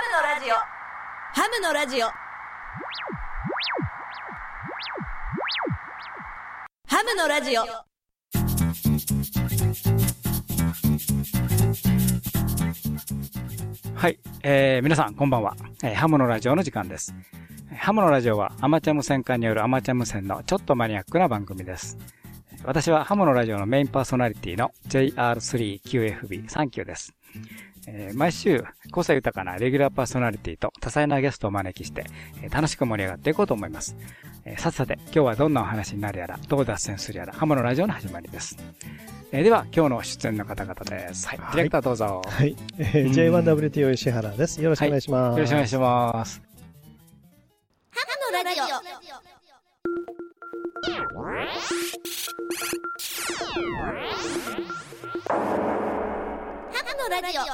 のラジオ。ハムのラジオ。ハムのラジオ。 はい、皆さんこんばんは、ハムのラジオの時間です。ハムのラジオはアマチュア無線化によるアマチュア無線のちょっとマニアックな番組です。私はハムのラジオのメインパーソナリティの JR3QFB39 です。毎週個性豊かなレギュラーパーソナリティと多彩なゲストをお招きして、楽しく盛り上がっていこうと思います。さて今日はどんなお話になるやら、どう脱線するやら、ハムのラジオの始まりです。では今日の出演の方々です。はい、ディレクターどうぞ。 はい、J1WTO 石原です。よろしくお願いします。 よろしくお願いします。 ハムのラジオ。ハムのラジオ。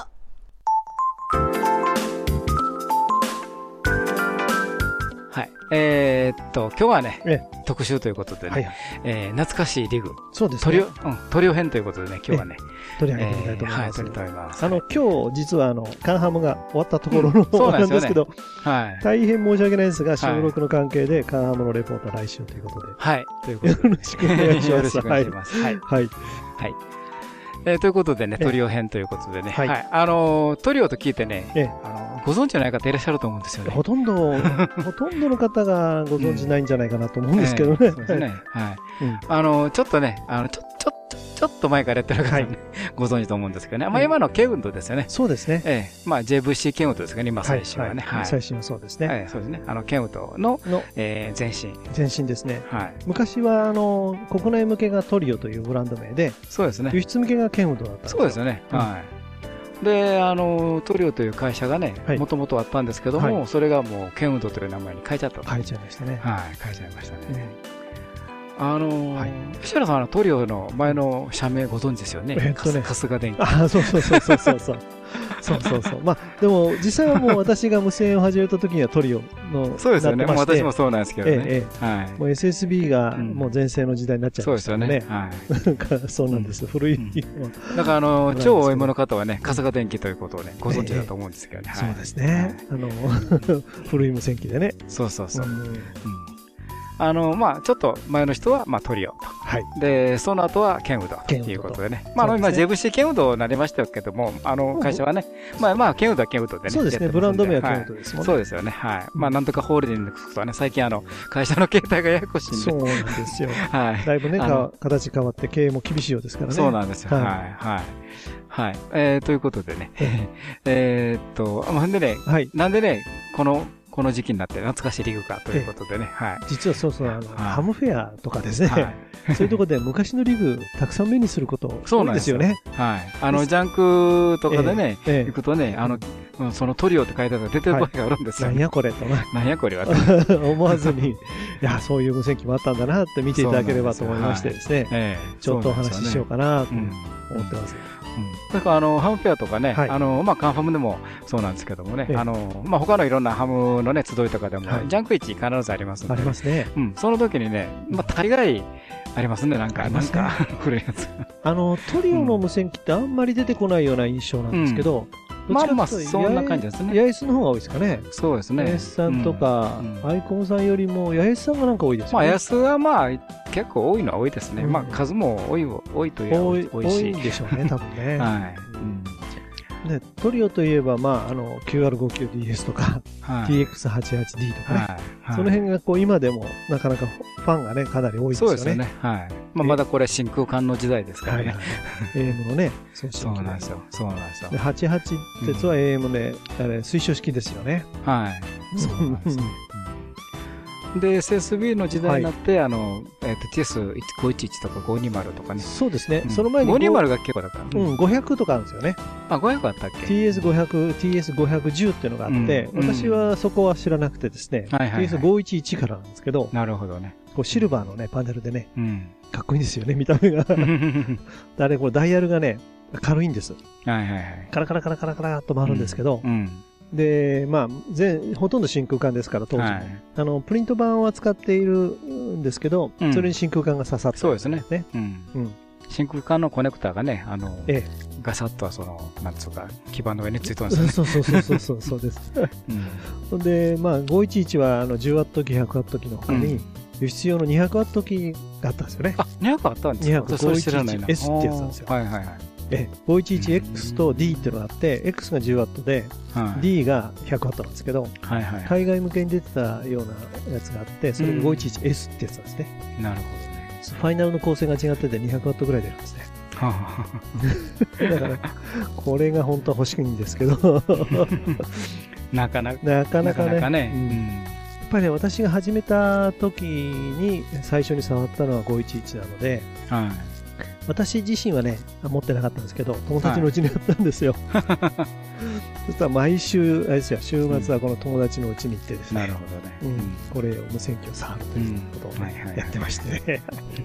はい。今日はね、特集ということでね、懐かしいリグ。 そうですね。 トリオ編ということでね、今日はね、 取り上げてみたいと思います。 はい、取りたいと思います。 今日、実はカンハムが終わったところの、なんですけど、 はい。 大変申し訳ないですが、収録の関係で、カンハムのレポートは来週ということで。 はい。ということで。 よろしくお願いします。 よろしくお願いします。はい。 はい。 はい。ということでね、トリオ編ということでね、はい。トリオと聞いてね、ご存知のない方いらっしゃると思うんですよね。 ほとんどの方がご存知ないんじゃないかなと思うんですけどね。 そうですね。はい。ちょっとね、ちょっと前からやってる方ね、ご存知と思うんですけどね。まあ今のケウンドですよね。 そうですね。 まあ JVC ケウンドですかね、今最新はね。 最新はそうですね。 そうですね。ケウンドの前身。 前身ですね。 はい。 昔は国内向けがトリオというブランド名で、 そうですね。 輸出向けがケウンドだったんですよ。 そうですよね。はい。で、トリオという会社がね、もともとあったんですけども、それがもうケウンドという名前に変えちゃった。 変えちゃいましたね。 はい、変えちゃいましたね。石原さんトリオの前の社名ご存知ですよね。春日電機。 あ、そう。そう。まあ、でも、実際はもう私が無線を始めた時にはトリオの。 そうですよね。もう私もそうなんですけどね。 はい。もう SSB がもう全盛の時代になっちゃいましたね。そうですよね。はい。そうなんです。古い。 だから、超お芋の方はね、春日電機ということをね、ご存知だと思うんですけどね。 そうですね。古い無線機でね。 そう。まあちょっと前の人は、まあトリオと。はい。で、その後はケンウドということでね。まあ今 JVC ケンウドになりましたけども、会社はね、まあケンウドはケンウドでね。 そうですね、ブランド名はケンウドですもんね。 そうですよね。はい。まあなんとかホールディングスとはね、最近会社の形態がややこしいんで。 そうなんですよ。 はい。 だいぶね、形変わって経営も厳しいようですからね。 そうなんですよ。はい。ということでね。ほんでね、なんでね、この時期になって懐かしいリグかということでね。はい。 実はハムフェアとかですね。そういうところで昔のリグたくさん目にすること多いですよね。 はい。ジャンクとかでね、行くとね、そのトリオって書いてある出てる声があるんですよ。 なんやこれとな。 なんやこれは。 思わずに、いや、そういう無線機もあったんだなって見ていただければと思いましてですね。ちょっとお話ししようかなと思ってます。 だからハムフェアとかね、まあカンファムでもそうなんですけどもね、まあ他のいろんなハムのね集いとかでもジャンク市必ずありますので、 ありますね。 その時にね、まあ大概ありますね、なんか古いやつ。 トリオの無線機ってあんまり出てこないような印象なんですけど、 まあそんな感じですね。 八重洲の方が多いですかね。 そうですね。 八重洲さんとかアイコンさんよりも八重洲さんがなんか多いですよね。 まあ八重洲はまあ結構多いのは多いですね。まあ数も多いという多いし。多いんでしょうね、多分ね。はい。ね、トリオといえば、まあ、QR59DS とか、TX88D とかね、その辺が今でもなかなかファンがね、かなり多いですよね。 そうですよね。はい。まだこれ真空管の時代ですからね。 AM のね、 そうなんですよ。 で、88鉄は AM で、推奨式ですよね。 はい。そうなんです。で、SSB の時代になって、TS511 とか520とかね。 そうですね。その前に 520が結構だから。 500とかあるんですよね。 あ、500あったっけ？ TS500、TS510 っていうのがあって、私はそこは知らなくてですね、TS511 からなんですけど、 なるほどね。 シルバーのね、パネルでね、かっこいいんですよね、見た目が。あれ、ダイヤルがね、軽いんです。カラカラカラカラカラっと回るんですけど、で、まあ、ほとんど真空管ですから、当時、プリント板は使っているんですけど、それに真空管が刺さってる、 そうですね。 真空管のコネクターがね、ガサッとなんつうか、基板の上についてるんですよね。 そうです。で、まあ、511は10ワット機、100ワット機の他に、輸出用の200ワット機があったんですよね。 あ、200あったんですか？ 511S ってやつなんですよ。 はいはいはい。 511X と D っていうのがあって、X が10ワットで、D が100ワットなんですけど、海外向けに出てたようなやつがあって、それが 511S ってやつなんですね。 なるほどね。 ファイナルの構成が違ってて200ワットぐらい出るんですね。だから、これが本当は欲しいんですけど、 なかなかね。やっぱりね、私が始めた時に最初に触ったのは511なので、私自身はね、持ってなかったんですけど、友達のうちにあったんですよ。そしたら毎週、あれですよ、週末はこの友達のうちに行ってですね、 なるほどね。 これを無線機を触るということをやってましてね。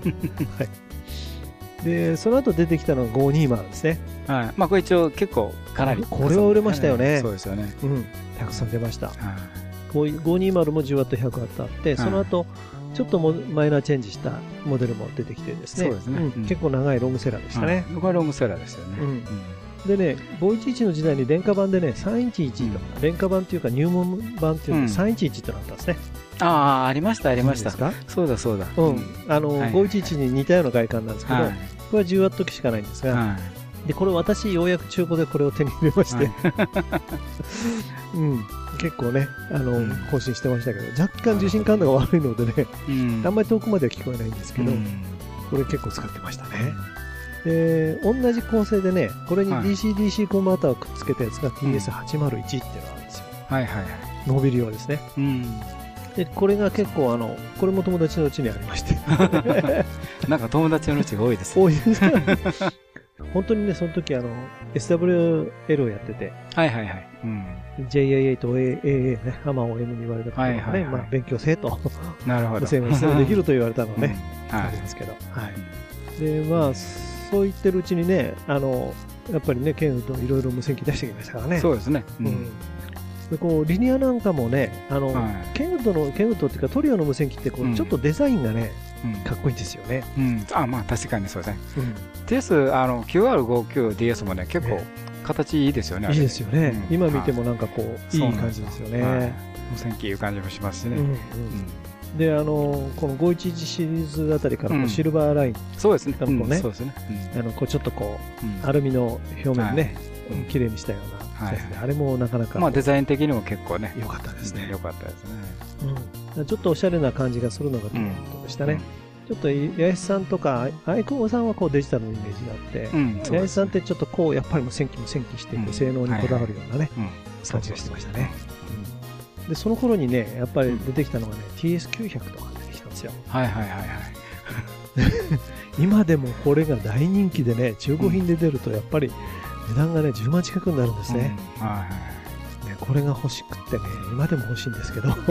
で、その後出てきたのが520ですね。 はい。まあ、これ一応結構かなり。 これは売れましたよね。 そうですよね。 たくさん出ました。520も10ワット、100ワットあって、その後、ちょっとマイナーチェンジしたモデルも出てきてですね。 そうですね。 結構長いロングセラーでしたね。 これロングセラーですよね。 でね、511の時代に廉価版でね、311とか、廉価版っていうか入門版っていうか311ってなったんですね。 ああ、ありました、ありました。そうだそうだ。 511に似たような外観なんですけど、これは10ワット機しかないんですが、で、これ私ようやく中古でこれを手に入れまして、結構ね、更新してましたけど、若干受信感度が悪いのでね、あんまり遠くまでは聞こえないんですけど、これ結構使ってましたね。で、同じ構成でね、これに DC-DC コンバーターをくっつけたやつが TS801 っていうのがあるんですよ。ノービル用ですね。で、これが結構これも友達のうちにありまして。 なんか友達のうちが多いですね。 多いです。本当にね、その時SWL をやってて、JAA と AAA ね、ハマーを M に言われたからね、まあ勉強せえと。 なるほど。 無線ができると言われたのね、ありますけど。で、まあ、そう言ってるうちにね、やっぱりね、ケンウッドいろいろ無線機出してきましたからね。 そうですね。 でこうリニアなんかもね、ケンウッドっていうかトリオの無線機ってこうちょっとデザインがね、かっこいいんですよね。 まあ確かにそうですね。TS、QR59DS もね、結構形いいですよね。 いいですよね。今見てもなんかこう、いい感じですよね。 無線機いう感じもしますしね。 で、この511シリーズあたりからシルバーライン。 そうですね。 こうね、こうちょっとこう、アルミの表面ね、綺麗にしたような。あれもなかなか。 まあデザイン的にも結構ね。 良かったですね。 良かったですね。ちょっとおしゃれな感じがするのがということでしたね。ちょっと八重さんとか、愛久さんはこうデジタルのイメージがあって、八重さんってちょっとこう、やっぱり無線機していて、性能にこだわるようなね、感じがしてましたね。で、その頃にね、やっぱり出てきたのがね、TS900 とか出てきたんですよ。今でもこれが大人気でね、中古品で出るとやっぱり値段がね、10万近くになるんですね。これが欲しくってね、今でも欲しいんですけど、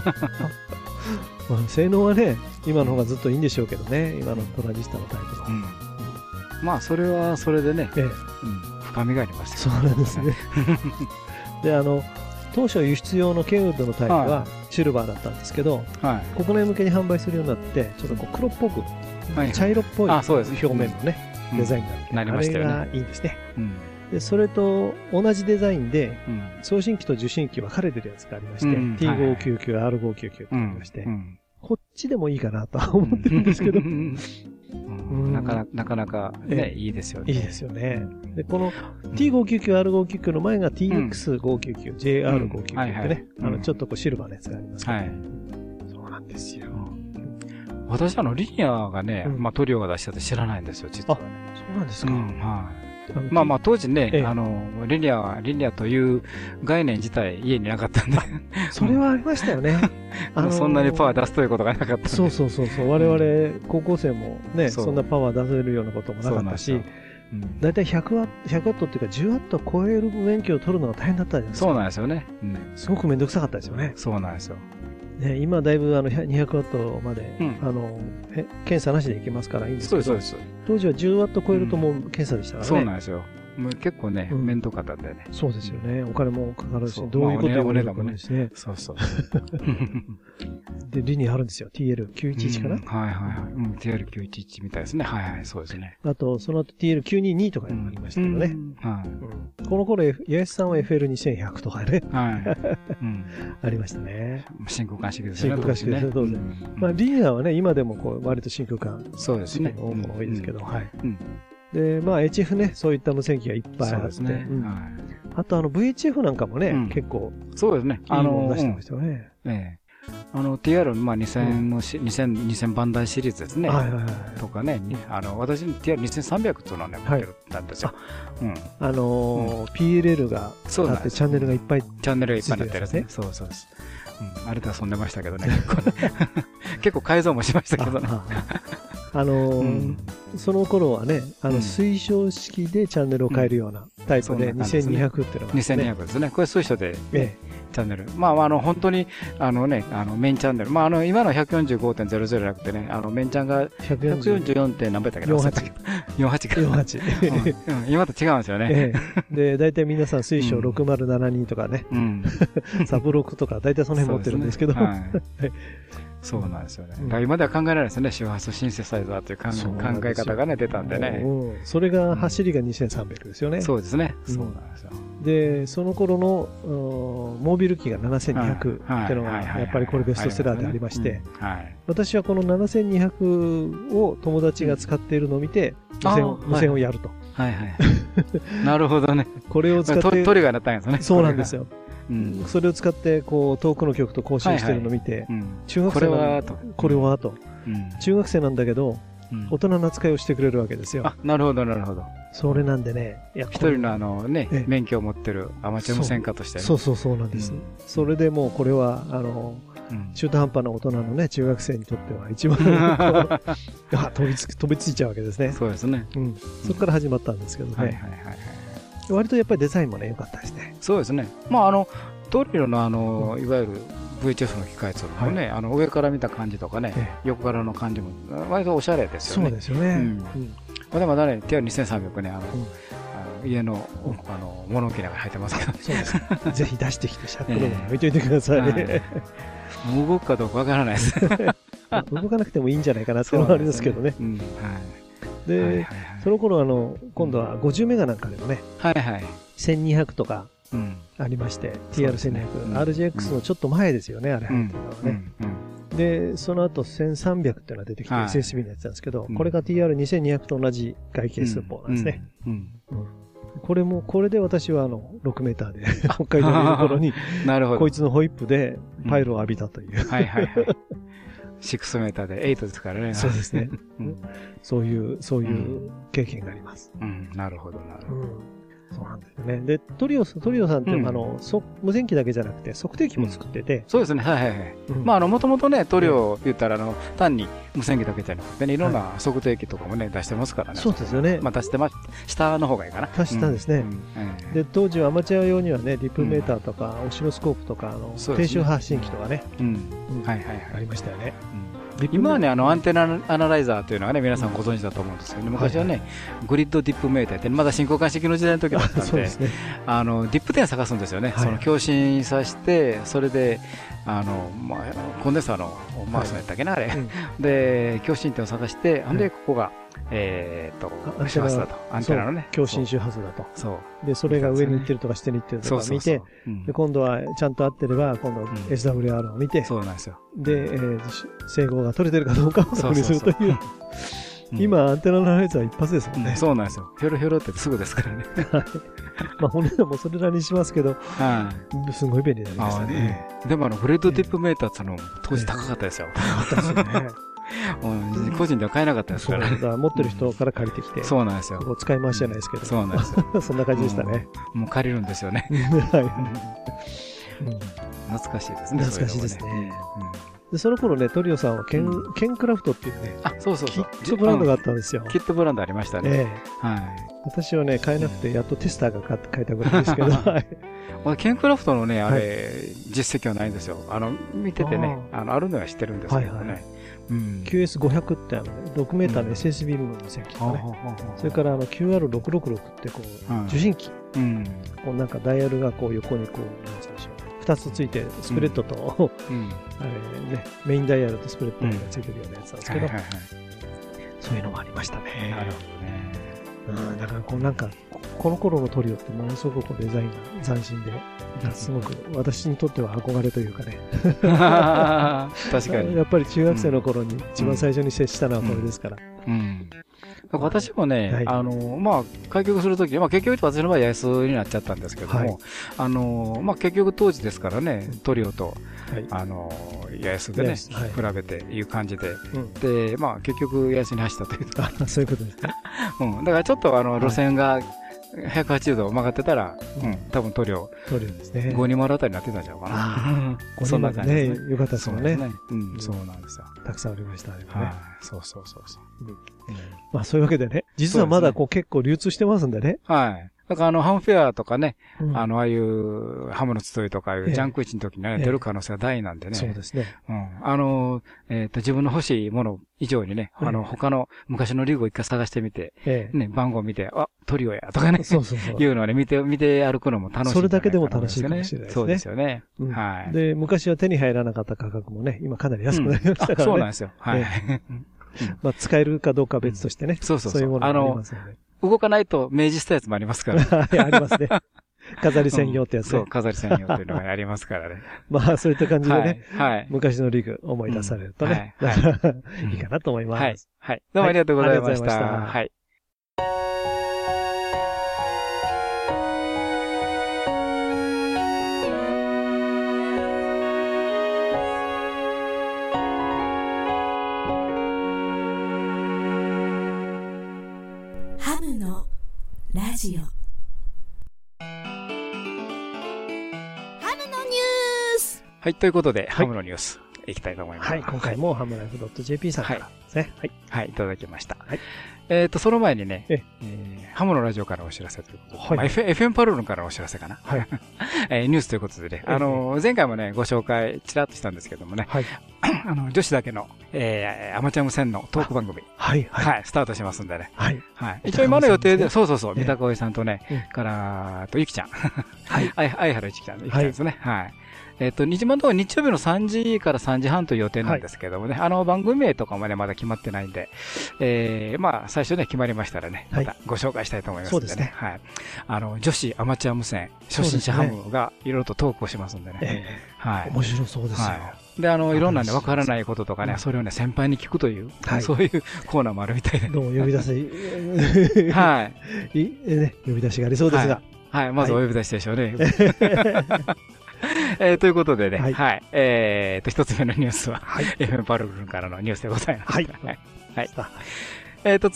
性能はね、今の方がずっといいんでしょうけどね、今のトランジスタのタイプの。 まあ、それはそれでね、深みがありますそうなんですね。で、当初輸出用のケンウッドのタイプはシルバーだったんですけど、国内向けに販売するようになって、ちょっとこう黒っぽく、茶色っぽい表面のね、デザインになって、あれがいいんですね。で、それと同じデザインで、送信機と受信機分かれてるやつがありまして、T599、R599 ってありまして、こっちでもいいかなとは思ってるんですけど、 なかなかね、いいですよね。 いいですよね。で、この T599、R599 の前が TX599、JR599 ってね、ちょっとこうシルバーのやつがありますけど、そうなんですよ。 私リニアがね、トリオが出したって知らないんですよ、実はね。 そうなんですか。 まあ当時ね、リニアという概念自体家になかったんで。 それはありましたよね。 そんなにパワー出すということがなかった。 そう。我々、高校生もね、そんなパワー出せるようなこともなかったし、だいたい100ワットっていうか10ワット超える免許を取るのが大変だったじゃないですか。 そうなんですよね。 すごくめんどくさかったですよね。 そうなんですよ。 ね、今だいぶ200ワットまで、検査なしでいけますからいいんですけど、当時は10ワット超えるともう検査でしたからね。 そうなんですよ。 もう結構ね、面倒かったんだよね。 そうですよね。お金もかかるし、どういうことやるかもですね。 そうそう。 で、リニアあるんですよ。TL911 かな、 はいはいはい。TL911 みたいですね。はいはい、そうですね。 あと、その後 TL922 とかにもありましたけどね。はい。この頃、八重さんは FL2100 とかね。はい。ありましたね。 真空管式ですね。 真空管式ですね。当然。まあ、リニアはね、今でも割と真空管。 そうですね。 多いですけど、はい。で、まあ HF ね、そういった無線機がいっぱいあって。あとVHF なんかもね、結構。 そうですね。 いいもの出してましたよね。 TR、まあ2000の2000番台シリーズですね。とかね、私、TR2300 っていうのをね、持ってたんですよ。 PLL があって、チャンネルがいっぱい。 チャンネルがいっぱいになってるやつね。そうそうです。あれで遊んでましたけどね、結構改造もしましたけどね。その頃はね、水晶式でチャンネルを変えるようなタイプで、2200っていうのが。 2200ですね。これ水晶で、チャンネル。まあ、本当に、メインチャンネル。まあ、今の 145.00 じゃなくてね、メインチャンが 144. 点何倍だっけど、48か。48。今と違うんですよね。 で、大体皆さん水晶6072とかね、サブ6とか、大体その辺持ってるんですけど。 そうなんですよね。今では考えられないですよね。周波数シンセサイザーという考え方がね、出たんでね。 それが走りが2300ですよね。 そうですね。そうなんですよ。 で、その頃のモービル機が7200っていうのが、やっぱりこれベストセラーでありまして、私はこの7200を友達が使っているのを見て、無線をやると。 はいはい。なるほどね。 これを使って。 トリガーになったんですね。 そうなんですよ。それを使ってこう遠くの曲と交信してるのを見て、中学生これはと、中学生なんだけど大人の扱いをしてくれるわけですよ。 なるほどなるほど。 それなんでね、 一人の免許を持ってるアマチュア無線家として、 そうなんです。それでもうこれは中途半端な大人のね中学生にとっては一番飛びついちゃうわけですね。 そうですね。 そこから始まったんですけどね。割とやっぱりデザインもね良かったですね。 そうですね。まあトリロのいわゆる VHF の機械とかもね、上から見た感じとかね、横からの感じも割とおしゃれですよね。 そうですよね。 まだまだね、TR2300 ね、家の物置の中に入ってますけど。 そうです。ぜひ出してきてシャックローに置いといてくださいね。 動くかどうかわからないです。 動かなくてもいいんじゃないかなっていうのはありますけどね。で、その頃今度は50メガなんかでもね、1200とかありまして、TR1200、RGX のちょっと前ですよね、あれ入ってるのはね。で、その後1300っていうのが出てきて SSB のやつなんですけど、これが TR2200 と同じ外形寸法なんですね。これで私は6メーターで北海道にいる頃に、こいつのホイップでパイルを浴びたという。 6メーターで8ですからね。 そうですね。そういう経験があります。 なるほど、なるほど。 そうなんですよね。で、トリオさんって無線機だけじゃなくて測定器も作ってて。 そうですね。まあ、もともとね、トリオ言ったら、単に無線機だけじゃなくてね、いろんな測定器とかもね、出してますからね。 そうですよね。 まあ、出してます。下の方がいいかな。 下ですね。で、当時はアマチュア用にはね、ディップメーターとか、オシロスコープとか、低周発信機とかね。ありましたよね。 今はね、アンテナアナライザーというのはね、皆さんご存知だと思うんですけど、昔はね、グリッドディップメーターって、まだ真空管式の時代の時だったんで、ディップ点探すんですよね。その共振させて、それで、コンデンサーの回すのやったっけな、あれ。で、共振点を探して、で、ここが、周波数だと。アンテナのね。 共振周波数だと。で、それが上に行ってるとか下に行ってるとか見て、で、今度はちゃんと合ってれば、今度 SWR を見て、 そうなんですよ。 で、整合が取れてるかどうかを確認するという。今、アンテナのやつは一発ですもんね。 そうなんですよ。ひょろひょろってすぐですからね。 まあ、骨もそれなりにしますけど、すごい便利になりましたね。 でも、グレードディップメーターってのも当時高かったですよ。 高かったですね。 個人では買えなかったですから。 持ってる人から借りてきて。 そうなんですよ。 使い回しじゃないですけど。 そうなんですよ。 そんな感じでしたね。 もう借りるんですよね。懐かしいですね。 懐かしいですね。で、その頃ね、トリオさんはケンクラフトっていうね、キットブランドがあったんですよ。 キットブランドありましたね。 私はね、買えなくて、やっとテスターが買えたぐらいですけど、 ケンクラフトのね、あれ、実績はないんですよ。見ててね、あるのは知ってるんですけどね。 QS500 って6メーターの SSB 部分の線機とかね。それから QR666 ってこう、受信機。こうなんかダイヤルがこう横にこう、なんつうんでしょう。2つついて、スプレッドと、あれね、メインダイヤルとスプレッドがついてるようなやつなんですけど、そういうのもありましたね。 なるほどね。 だからこうなんか、この頃のトリオってものすごくデザインが斬新で、すごく私にとっては憧れというかね。 確かに。 やっぱり中学生の頃に一番最初に接したのはこれですから。 私もね、まあ、開局するとき、まあ結局私の場合八重洲になっちゃったんですけども、まあ結局当時ですからね、トリオと、八重洲でね、比べていう感じで、で、まあ結局八重洲に走ったという。 そういうことですね。 だからちょっと路線が、180度曲がってたら、多分トリオですね。 520あたりになってたんちゃうかな。 そんな感じね。よかったですもんね。 そうなんですよ。 たくさんありましたね。 そう。 まあそういうわけでね、実はまだこう結構流通してますんでね。 だからハムフェアとかね、ああいうハムの集いとかいうジャンク市の時にね、出る可能性が大なんでね。 そうですね。 自分の欲しいもの以上にね、他の昔のリーグを一回探してみて、ね、番号見て、トリオやとかね、いうのをね、見て歩くのも楽しい。 それだけでも楽しいかもしれないですね。 そうですよね。 で、昔は手に入らなかった価格もね、今かなり安くなりましたからね。 そうなんですよ。 まあ使えるかどうかは別としてね。そういうものがありますよね。 動かないと明示したやつもありますから。 ありますね。飾り専用ってやつね。 そう、飾り専用っていうのがありますからね。 まあ、そういった感じでね。昔のリグ思い出されるとね。いいかなと思います。 はい。どうもありがとうございました。はい。 ハムのラジオ。 はい、ということで、ハムのニュース、いきたいと思います。 はい、今回もハムライフ .jp さんからですね。 はい、いただきました。その前にね、ハムのラジオからお知らせということで、FM パルルンからお知らせかな。ニュースということでね、前回もね、ご紹介ちらっとしたんですけどもね、女子だけの、アマチュア無線のトーク番組、スタートしますんでね。一応今の予定で、そう、三田香織さんとね、からゆきちゃん、相原ゆきちゃんですね。日本の日曜日の3時から3時半という予定なんですけどもね、番組名とかもね、まだ決まってないんで、まあ、最初ね、決まりましたらね、またご紹介したいと思いますのでね。女子アマチュア無線、初心者ハムがいろいろとトークをしますんでね。 面白そうですよ。 で、いろんなね、わからないこととかね、それをね、先輩に聞くという、そういうコーナーもあるみたいで。 どうも呼び出せ、呼び出しがありそうですが。 まずお呼び出しでしょうね。ということでね、一つ目のニュースは、FM パルルンからのニュースでございます。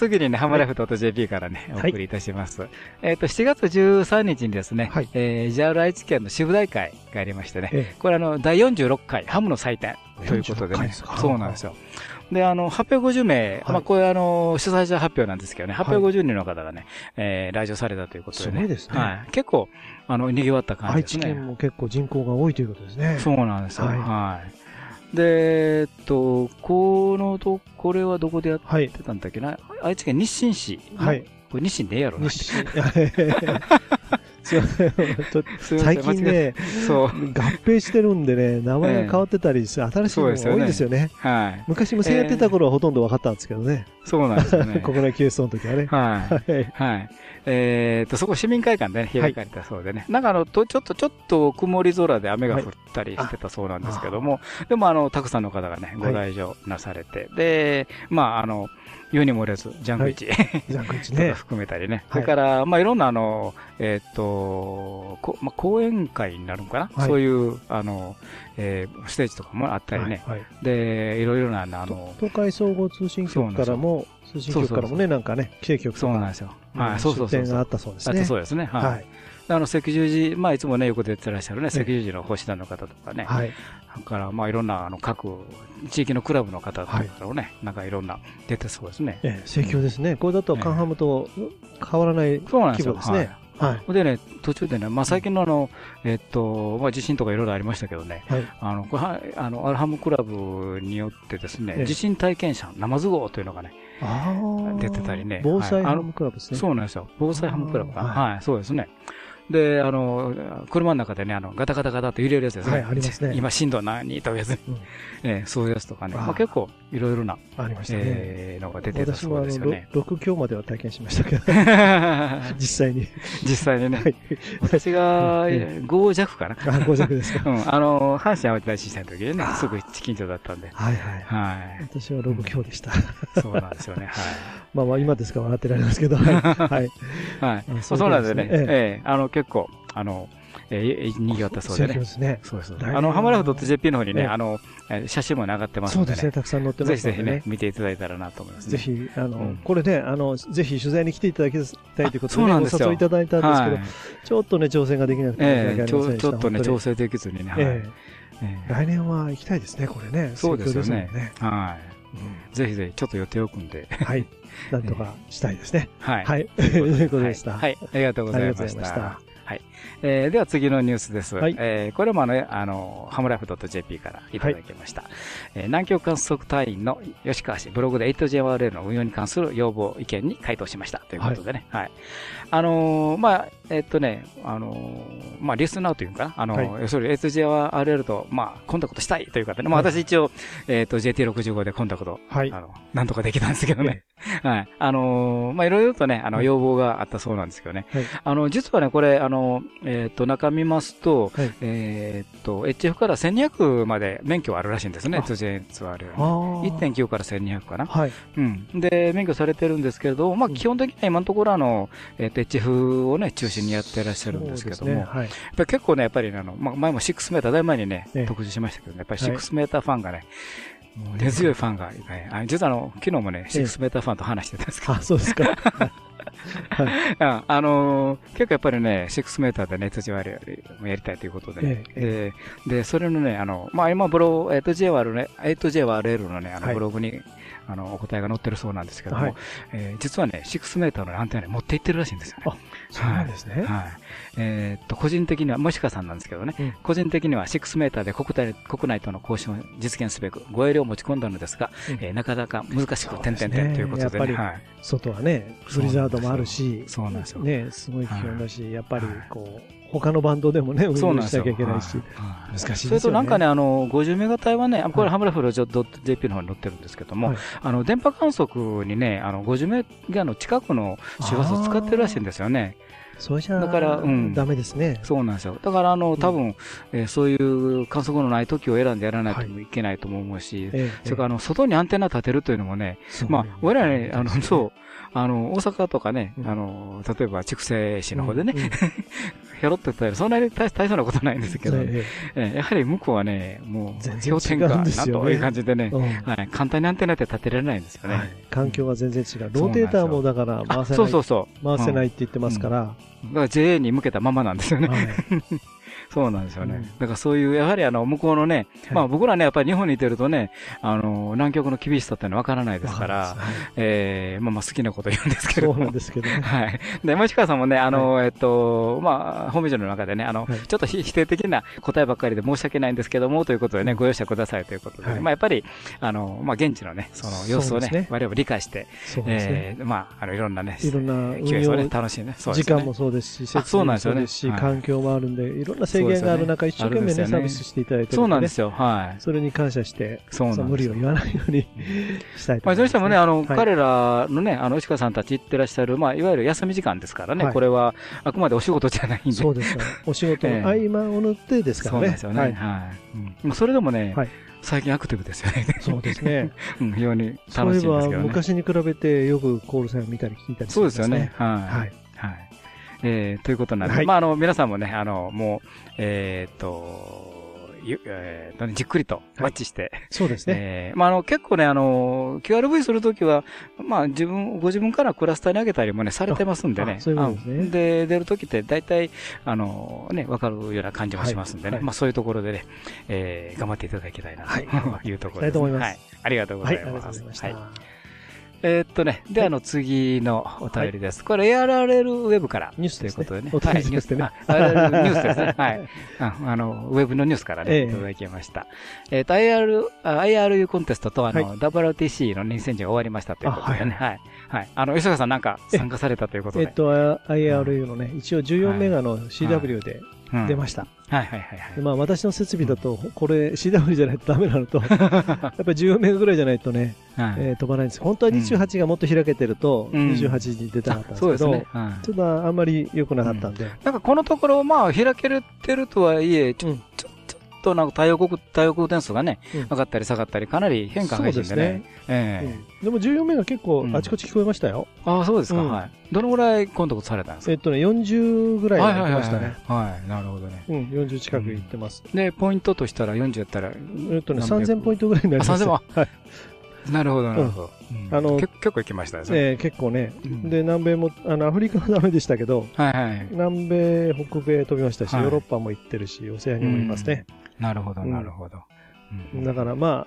次にね、ハムライフ .jp からね、お送りいたします。7月13日にですね、JR 愛知県の支部大会がありましてね、これ第46回ハムの祭典ということでね、そうなんですよ。で、850名、まあ、これ主催者発表なんですけどね、850人の方がね、来場されたということでね。 すごいですね。 結構、賑わった感じですね。 愛知県も結構人口が多いということですね。 そうなんですよ。で、これはどこでやってたんだっけな、愛知県日清市。これ日清でええやろな。 最近ね、合併してるんでね、名前が変わってたりして、新しいのが多いんですよね。昔無線やってた頃はほとんど分かったんですけどね。 そうなんですよね。 国内 QS の時はね。そこ市民会館でね、開かれたそうでね。なんかちょっと曇り空で雨が降ったりしてたそうなんですけども、でもたくさんの方がね、ご来場なされて、で、まあ世に漏れず、ジャンク市。ジャンク市ね。 含めたりね。それから、まあいろんな講演会になるのかな、そういう、ステージとかもあったりね。で、いろいろな、 東海総合通信局からも、なんかね、規制局とか。 そうなんですよ。 出展があったそうですね。 そうですね。赤十字、まあいつもね、よく出てらっしゃるね、赤十字の星団の方とかね。だから、まあいろんな、各地域のクラブの方とかをね、なんかいろんな出てそうですね。 盛況ですね。これだとカンハムと変わらない規模ですね。 はい。 でね、途中でね、まあ、最近のまあ、地震とかいろいろありましたけどね、 はい。 これアルハムクラブによってですね、地震体験者、ナマズ号というのがね、出てたりね。 防災ハムクラブですね。 そうなんですよ。防災ハムクラブか。はい、そうですね。で、車の中でね、ガタガタガタって揺れるやつですね。 はい、ありますね。 今、震度何というやつ。そういうやつとかね。まあ結構、いろいろな、 ありましたね。 のが出てたそうですよね。 私も6強までは体験しましたけど。実際に。 実際にね。私が5弱かな。 5弱ですか。 阪神淡路大震災の時にね、すぐ近所だったんで。 はいはい。私は6強でした。 そうなんですよね。はい。 まあ今ですから笑ってられますけど。はい。 はい。そうなんですね。結構、賑わったそうでね。そうです。ハマラフ .jp の方にね、写真も上がってますのでね。 そうですね、たくさん載ってますので。 ぜひぜひね、見ていただいたらなと思いますね。 ぜひ、これね、ぜひ取材に来ていただきたいということで、お誘いいただいたんですけど、ちょっとね、調整ができなくて、 ちょっとね、調整できずにね。 来年は行きたいですね、これね。 そうですよね。はい。ぜひぜひ、ちょっと予定を組んで。 はい。なんとかしたいですね。 はい。 はい。ということでした。 はい。ありがとうございました。はい。では次のニュースです。これもハムライフ .jp からいただきました。南極観測隊員の吉川氏、ブログで 8JRL の運用に関する要望、意見に回答しました。ということでね。はい。まあ、まあ、リスナーというかな、要するに 8JRL と、まあ、コンタクトしたいという方ね。まあ、私一応、JT65 でコンタクト、なんとかできたんですけどね。はい。まあ、いろいろとね、要望があったそうなんですけどね。実はね、これ、中見ますと、HF から1200まで免許あるらしいんですね、8JRL。1.9 から1200かな。はい。うん。で、免許されてるんですけれど、まあ、基本的には今のところHF をね、中心にやってらっしゃるんですけども、やっぱり結構ね、やっぱりまあ、前も6メーター、だいぶ前にね、特集しましたけどね、やっぱり6メーターファンがね、根強いファンが、実は昨日もね、6メーターファンと話してたんですけど。 あ、そうですか。 結構やっぱりね、6メーターでね、8JRL やりたいということで、で、それのね、まあ今8JRL のね、ブログに、お答えが載ってるそうなんですけども、実はね、6メーターのアンテナに持っていってるらしいんですよね。 あ、そうなんですね。 はい。個人的には、もしかさんなんですけどね、個人的には6メーターで国内との交渉を実現すべく、ご栄量を持ち込んだのですが、なかなか難しく、点々点ということでね。 外はね、ブリザードもあるし、 そうなんですよ。 ね、すごい気温だし、やっぱりこう、他のバンドでもね、運用しなきゃいけないし、難しいですよね。 それとなんかね、50メガ帯はね、これハムラフル .jp の方に載ってるんですけども、電波観測にね、50メガの近くの周波数を使ってるらしいんですよね。 それじゃあ、ダメですね。 そうなんですよ。だから多分、そういう観測のない時を選んでやらないといけないとも思うし、それから外にアンテナ立てるというのもね、まあ、我々ね、そう、大阪とかね、例えば筑西市の方でね、ひょろっと言ったら、そんなに大層なことないんですけど、やはり向こうはね、もう、氷点下なんという感じでね、簡単にアンテナって立てられないんですよね。 環境が全然違う。ローテーターもだから回せない。回せないって言ってますから。 だから JA に向けたままなんですよね。そうなんですよね。だからそういう、やはり向こうのね、まあ僕らね、やっぱり日本にいてるとね、南極の厳しさっていうのはわからないですから、まあ好きなこと言うんですけど。 そうなんですけどね。 はい。で、もしかさんもね、まあ、ホームページの中でね、ちょっと否定的な答えばっかりで申し訳ないんですけども、ということでね、ご容赦くださいということで、まあやっぱり、まあ現地のね、その様子をね、我々理解して、まあ、いろんなね、 いろんな運用楽しいね。時間もそうですし、設備もそうですし、環境もあるんで、いろんな制限がある中、一生懸命ね、サービスしていただいてるんで、 そうなんですよ。はい。 それに感謝して、無理を言わないようにしたいと思います。 まあ、それしてもね、彼らのね、石川さんたち行ってらっしゃる、まあ、いわゆる休み時間ですからね、これは、あくまでお仕事じゃないんで。 そうですよ。お仕事の合間を縫ってですからね。 そうですよね。はい。それでもね、最近アクティブですよね。 そうですね。 非常に楽しいんですけどね。 そういえば、昔に比べてよくコールサインを見たり聞いたりしてますね。 そうですよね。はい。はい。ということなんで、まあ、皆さんもね、もう、じっくりとマッチして。 そうですね。 まあ、結構ね、QRV するときは、まあ、ご自分からクラスターに上げたりもね、されてますんでね。 そういうことですね。 で、出るときって大体、ね、わかるような感じもしますんでね。まあ、そういうところでね、頑張っていただきたいなというところです。 ありがとうございます。 はい。ありがとうございます。 はい。 で、次のお便りです。これ ARRL ウェブからニュースということでね。 はい、ニュースでね。 ARRL ニュースですね。はい。ウェブのニュースからね、いただきました。IRU コンテストとWRTC の2000が終わりましたということでね。はい。はい。吉坂さんなんか参加されたということで。 IRU のね、一応14メガの CW で出ました。 はいはいはいはい。 まあ私の設備だと、これ CW じゃないとダメなのと、やっぱり14メガぐらいじゃないとね、飛ばないんです。本当は28がもっと開けてると、28に出たかったんですけど、ちょっとあんまり良くなかったんで。 なんかこのところ、まあ開けてるとはいえ、ちょっとなんか太陽光点数がね、上がったり下がったり、かなり変化が激しいんでね。 でも14メガ結構あちこち聞こえましたよ。 ああ、そうですか。はい。どのぐらいコンタクトされたんですか 40ぐらい行きましたね。 はい、なるほどね。 40近く行ってます。 で、ポイントとしたら40やったら 3000ポイントぐらいになります。 3000はい。なるほど、なるほど。結構行きましたね。 結構ね。で、南米も、アフリカはダメでしたけど、南米、北米飛びましたし、ヨーロッパも行ってるし、オセアニアもいますね。 なるほど、なるほど。 だから、ま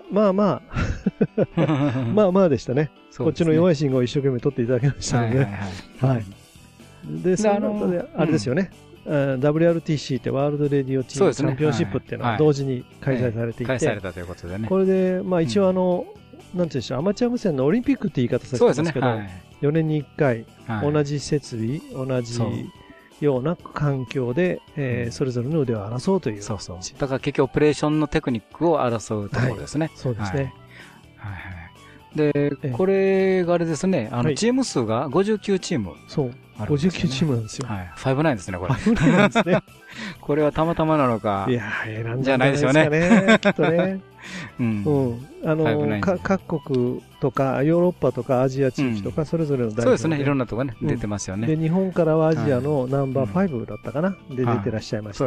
あでしたね。こっちの弱い信号を一生懸命取っていただきましたので。はい。で、その後で、あれですよね。WRTC ってワールドレディオチームチャンピオンシップっていうのは同時に開催されていて、これで、まあ一応なんていうんでしょう、アマチュア無線のオリンピックって言い方されてますけど、4年に1回、同じ設備、同じような環境で、それぞれの腕を争うという。 そうそう。だから結局オペレーションのテクニックを争うところですね。 そうですね。 で、これがあれですね、チーム数が59チーム。 そう。59チームなんですよ。 はい。59ですね、これ。 59なんですね。 これはたまたまなのか。 いやー、じゃないですよね。きっとね。各国とか、ヨーロッパとかアジア地域とか、それぞれの代表。 そうですね、いろんなとこね、出てますよね。 で、日本からはアジアのナンバー5だったかなで出てらっしゃいまして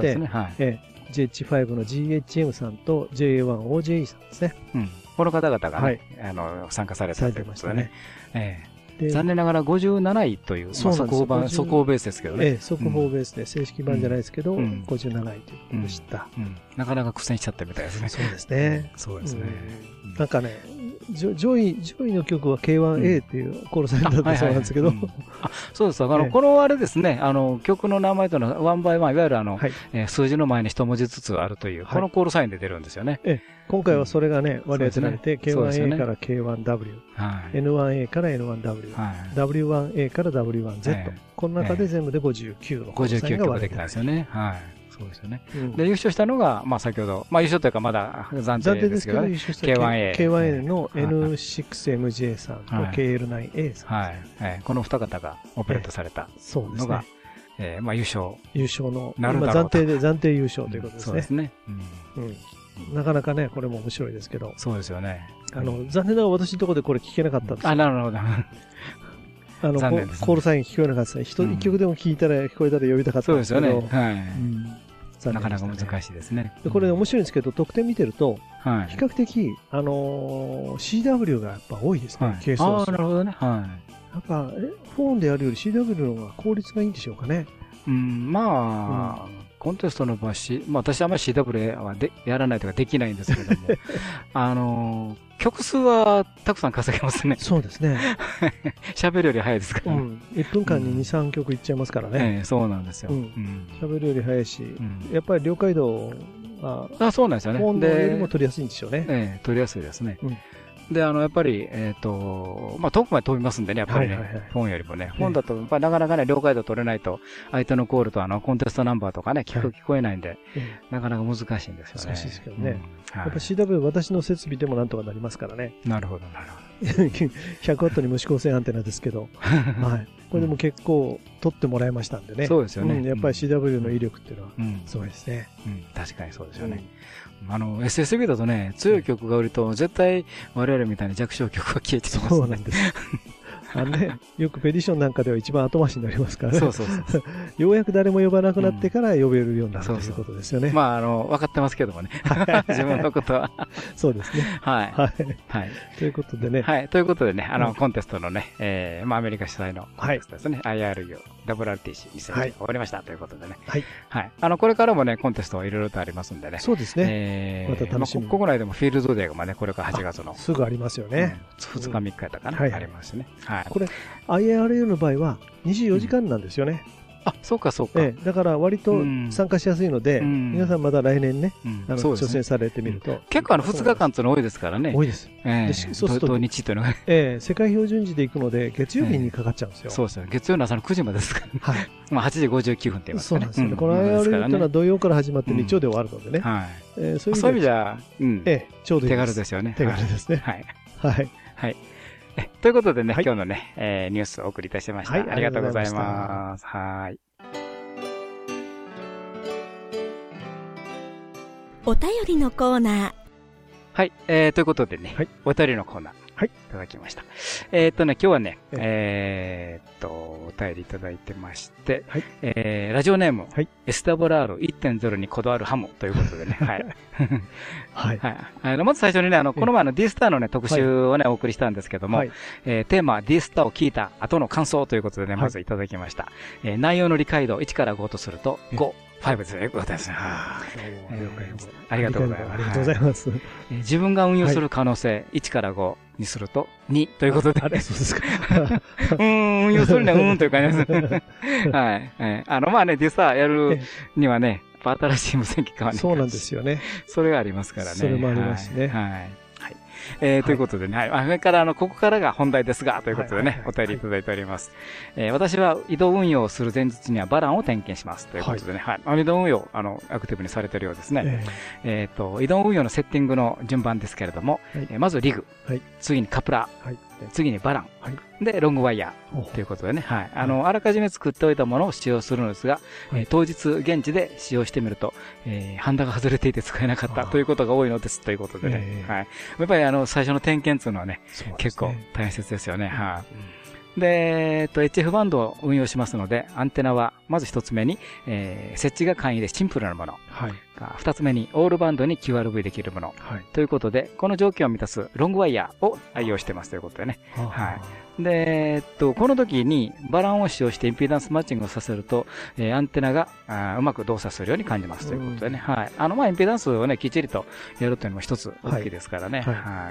、GH5 の GHM さんと JA1OJE さんですね。 この方々が参加されたということでね。残念ながら57位という、速報ベースですけどね。 速報ベースで、正式版じゃないですけど、57位ということでした。 なかなか苦戦しちゃったみたいですね。 そうですね。 そうですね。 なんかね、上位の曲は K1A っていうコールサインだったそうなんですけど。 そうです。このあれですね、曲の名前というのは1 by 1、いわゆる数字の前に一文字ずつあるという、このコールサインで出るんですよね。 今回はそれがね、割り当てられて、K1A から K1W、N1A から N1W、W1A から W1Z、この中で全部で59のコールサインが割り当てられてきたんですよね。 そうですよね。で、優勝したのが、まあ先ほど、まあ優勝というかまだ暫定ですけど、 K1A の N6MJ さんと KL9A さん。 はい。この二方がオペレートされたのが、まあ優勝の、暫定優勝ということですね。 そうですね。 なかなかね、これも面白いですけど。 そうですよね。 残念ながら私のところでこれ聞けなかったんです。 なるほど。 コールサイン聞こえなかったですね。一曲でも聞こえたら呼びたかったんですけど。そうですよね。なかなか難しいですね。 これ面白いんですけど、得点見てると、比較的、CW がやっぱ多いですね、係数。 なるほどね。 なんか、フォンでやるより CW の方が効率がいいんでしょうかね。 まあ、コンテストの場合、私はあんまり CW はやらないとかできないんですけども、曲数はたくさん稼げますね。 そうですね。 喋るより早いですから。 1分間に2、3曲いっちゃいますからね。 そうなんですよ。 喋るより早いし、やっぱり領海道は、 そうなんですよね。 フォンよりも取りやすいんでしょうね。 取りやすいですね。で、やっぱり、まあ、遠くまで飛びますんでね、やっぱりね、フォンよりもね。フォンだと、やっぱりなかなかね、領海道取れないと、相手のコールとコンテストナンバーとかね、聞こえないんで、なかなか難しいんですよね。 難しいですけどね。やっぱ CW 私の設備でもなんとかなりますからね。 なるほど、なるほど。 100ワットに無指向性アンテナですけど、これでも結構取ってもらいましたんでね。 そうですよね。 やっぱり CW の威力っていうのは、すごいですね。 確かにそうですよね。SSB だとね、強い曲が売ると、絶対我々みたいに弱小曲が消えてますね。 そうなんです。 よくペディションなんかでは一番後回しになりますからね。 そうそうそう。 ようやく誰も呼ばなくなってから呼べるようになるということですよね。 まあ、分かってますけどもね。自分のことは。 そうですね。 はい。はい。 ということでね。 はい。ということでね、コンテストのね、まあ、アメリカ主催のコンテストですね。IRU、WRTC2020 終わりましたということでね。はい。はい。これからもね、コンテストいろいろとありますんでね。 そうですね。また楽しみ。 国内でもフィールドデーがね、これから8月の。 すぐありますよね。 2日3日やったかな。ありますね。はい。 これ、IRU の場合は24時間なんですよね。 あ、そうかそうか。 だから割と参加しやすいので、皆さんまた来年ね、挑戦されてみると。 結構2日間っていうの多いですからね。 多いです。 そうすると、土日というのが。 世界標準時で行くので、月曜日にかかっちゃうんですよ。 そうですよ。月曜の朝の9時までですから。はい。まあ8時59分って言いますかね。そうなんですよね。この IRU というのは土曜から始まって日曜で終わるのでね。はい。 そういう意味じゃ、 ちょうどいい。 手軽ですよね。 手軽ですね。はい。はい。 はい。ということでね、今日のね、ニュースをお送りいたしました。ありがとうございます。はい。 お便りのコーナー。 はい。ということでね、お便りのコーナー。はい。いただきました。今日はね、お便りいただいてまして、はい。ラジオネーム、はい。エスタボラール 1.0 にこだわるハムということでね、はい。はい。はい。まず最初にね、この前D スターのね、特集をね、お送りしたんですけども、テーマは D スターを聞いた後の感想ということでね、まずいただきました。内容の理解度1から5とすると、5。5ですね。ですね。ありがとうございます。 ありがとうございます。 自分が運用する可能性、1から5にすると、2ということで。 あれ、そうですか。 運用するにはという感じです。はい。まあね、実際やるにはね、新しい無線機買わない。 そうなんですよね。 それがありますからね。 それもありますね。 はい。ということでね、はい。それから、ここからが本題ですが、ということでね、お便りいただいております。私は移動運用をする前日にはバランを点検します。ということでね、はい。移動運用、アクティブにされているようですね。移動運用のセッティングの順番ですけれども、まずリグ、次にカプラー、次にバラン、で、ロングワイヤーということでね、はい。あらかじめ作っておいたものを使用するのですが、当日現地で使用してみると、ハンダが外れていて使えなかったということが多いのですということでね、はい。やっぱり最初の点検っていうのはね、結構大切ですよね、はい。で、HF バンドを運用しますので、アンテナはまず一つ目に、設置が簡易でシンプルなもの。はい。二つ目に、オールバンドに QRV できるもの。はい。ということで、この条件を満たすロングワイヤーを愛用してますということでね。はい。で、この時にバランを使用してインペダンスマッチングをさせると、アンテナがうまく動作するように感じますということでね。はい。まあ、インペダンスをね、きっちりとやるというのも一つ大きいですからね。はい。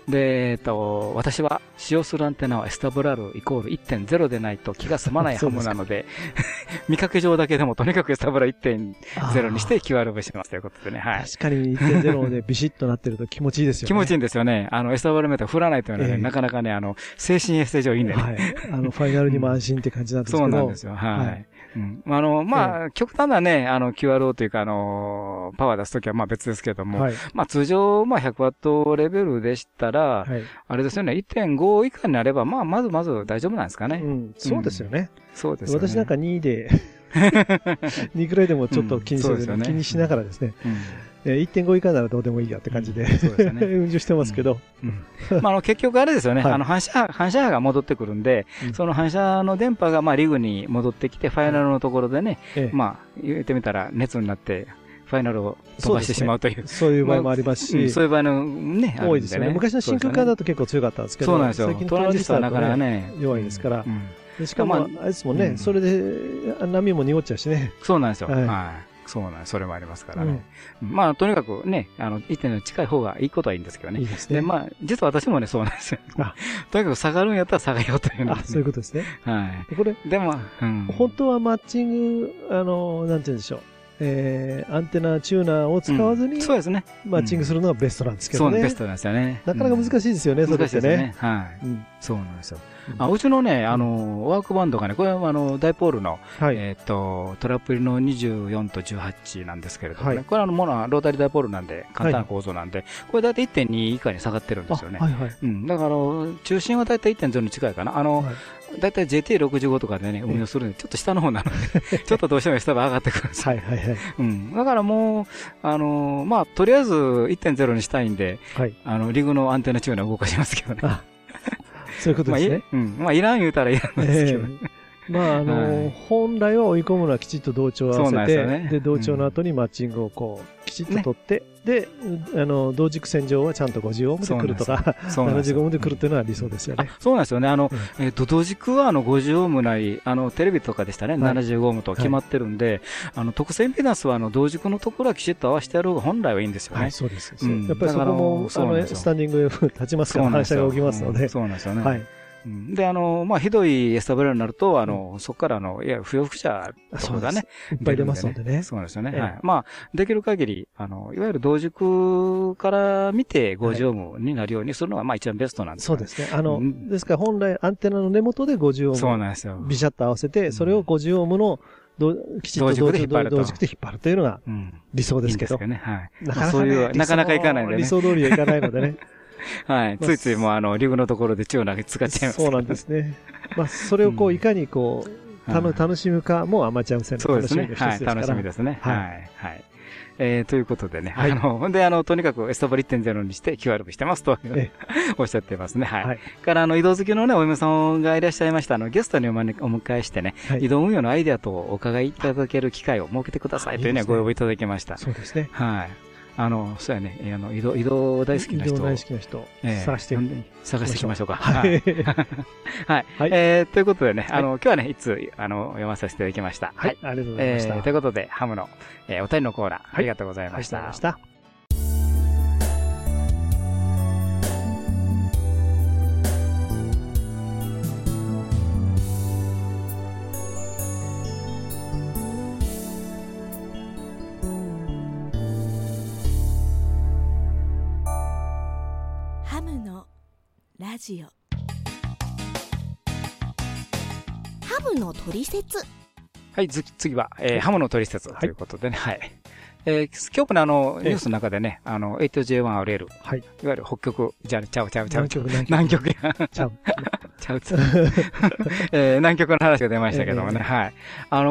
で、私は使用するアンテナはエスタブラルイコール 1.0 でないと気が済まないハムなので、見かけ上だけでもとにかくエスタブラル 1.0 にして QRV しますということでね。はい。 確かに 1.0 でビシッとなってると気持ちいいですよね。 気持ちいいんですよね。エスタブラルメーター振らないというのはね、なかなかね、精神衛生上いいんでね。はい。 ファイナルにも安心って感じなんですけど。 そうなんですよ。はい。うん。まあ、極端なね、QRO というか、パワー出すときはまあ別ですけども、まあ通常、まあ100ワットレベルでしたら、あれですよね、1.5 以下になれば、まあまず大丈夫なんですかね。 うん。そうですよね。 そうですよね。 私なんか2で、2くらいでもちょっと気にせずに、気にしながらですね。1.5 以下ならどうでもいいやって感じで、運用してますけど。 まあ、結局あれですよね。反射波が戻ってくるんで、その反射の電波が、まあ、リグに戻ってきて、ファイナルのところでね、まあ、言ってみたら熱になって、ファイナルを飛ばしてしまうという。 そういう場合もありますし。 そういう場合のね、 多いですよね。昔の真空管だと結構強かったんですけど、 そうなんですよ。トランジスタはなかなかね、 弱いですから。しかも、あれですもんね、それで波も濁っちゃうしね。 そうなんですよ。はい。そうなんです。それもありますからね。まあ、とにかくね、1.0 に近い方がいいことはいいんですけどね。 いいですね。 で、まあ、実は私もね、そうなんですよ。とにかく下がるんやったら下がようというの。 そういうことですね。 はい。これ、でも、 本当はマッチング、なんて言うんでしょう。アンテナ、チューナーを使わずに、 そうですね。 マッチングするのがベストなんですけどね。 そう、ベストなんですよね。 なかなか難しいですよね、それってね。 はい。そうなんですよ。うちのね、ワークバンドがね、これはダイポールの、トラップ入りの24と18なんですけれどもね、これはロータリーダイポールなんで、簡単な構造なんで、これだいたい 1.2 以下に下がってるんですよね。だから、中心はだいたい 1.0 に近いかな。だいたい JT65 とかでね、運用するんで、ちょっと下の方なので、ちょっとどうしても下が上がってくるんですよ。だからもう、まあ、とりあえず 1.0 にしたいんで、リグのアンテナチューナー動かしますけどね。 そういうことですね。 まあ、いらん言うたらいらんですけど。 まあ、本来は追い込むのはきちっと同調を合わせて、で、同調の後にマッチングをこう、きちっと取って、で、同軸線上はちゃんと50オームで来るとか、75オームで来るっていうのは理想ですよね。 そうなんですよね。同軸は50オームなり、テレビとかでしたね、75オームと決まってるんで、特性インペダンスは同軸のところはきちっと合わせてやる方が本来はいいんですよね。 そうです。やっぱりそこも、スタンディング F 立ちますから反射が起きますので。 そうなんですよね。はい。で、まあ、ひどいエスタブレラになると、そこから、いわゆる不要不者とかがね。 いっぱい出ますのでね。 そうなんですよね。はい。まあ、できる限り、いわゆる同軸から見て50オームになるようにするのが、まあ、一番ベストなんですそうですね。ですから本来アンテナの根元で50オーム。 そうなんですよ。 ビシャッと合わせて、それを50オームのきちっと同軸で引っ張るというのが理想ですけど。 はい。なかなかいかないのでね。 理想通りはいかないのでね。 はい。ついついもう、リグのところで血を投げ使っちゃいます。 そうなんですね。まあ、それをこう、いかにこう、楽しむかもアマチュア無線の楽しみの一つですから。 はい、楽しみですね。はい。はい。ということでね。ほんで、とにかくエスタブ 1.0 にして QRV してますとおっしゃってますね。はい。から、移動好きのね、お嫁さんがいらっしゃいました。ゲストにお迎えしてね、移動運用のアイデアとお伺いいただける機会を設けてくださいというね、ご要望いただきました。 そうですね。 はい。そうやね、移動大好きな人。 移動大好きな人。探していきましょうか。はい。はい。ということでね、今日はね、いつ、読まさせていただきました。 はい。ありがとうございました。 ということで、ハムの、お便りのコーナー、ありがとうございました。 ありがとうございました。 ハムのラジオ。ハムのトリセツ。 はい、次は、ハムのトリセツということでね、はい。今日もね、ニュースの中でね、8J1RL。はい。いわゆる北極、ちゃう。南極や。ちゃう。南極の話が出ましたけどもね、はい。